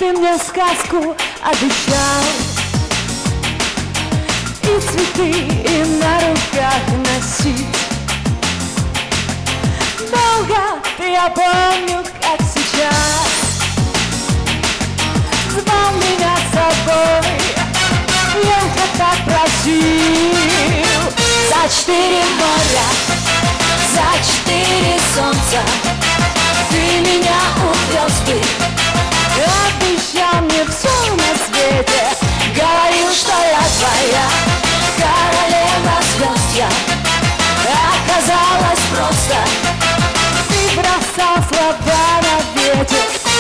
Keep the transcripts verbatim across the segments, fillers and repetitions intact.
ты мне сказку обещал, и цветы, и на руках носить. Долго ты, я помню, как сейчас, звал меня с собой, елка так просил. За четыре моря, за четыре солнца ты меня увез бы. Обещал мне все на свете, говорил, что я твоя королева звезд я. Оказалось просто, ты бросал слова на ветер.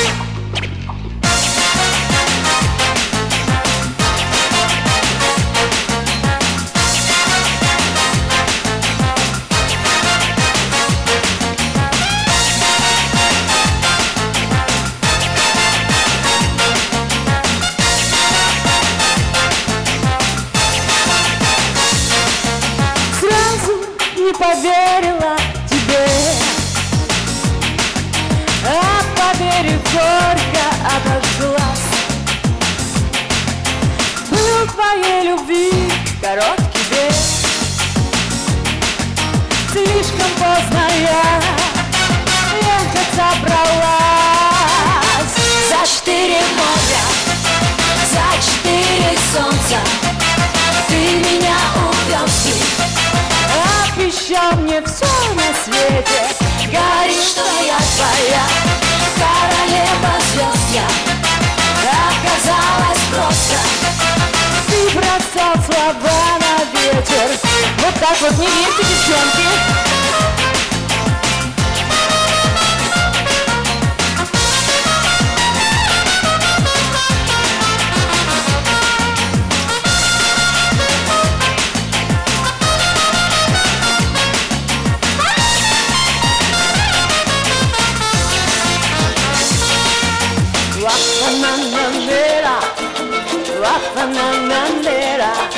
Не поверила тебе, а поверив горько обожглась. Был в твоей любви короткий век, слишком поздно я ехать собралась. За четыре моря, за четыре солнца ты меня увез. Обещал мне все на свете, говорит, что я твоя королева звезд я. Оказалось просто, ты бросал слова на ветер. Вот так вот, не верьте, девчонки. La-na-na-na-na-na, la-na-na-na-na-na.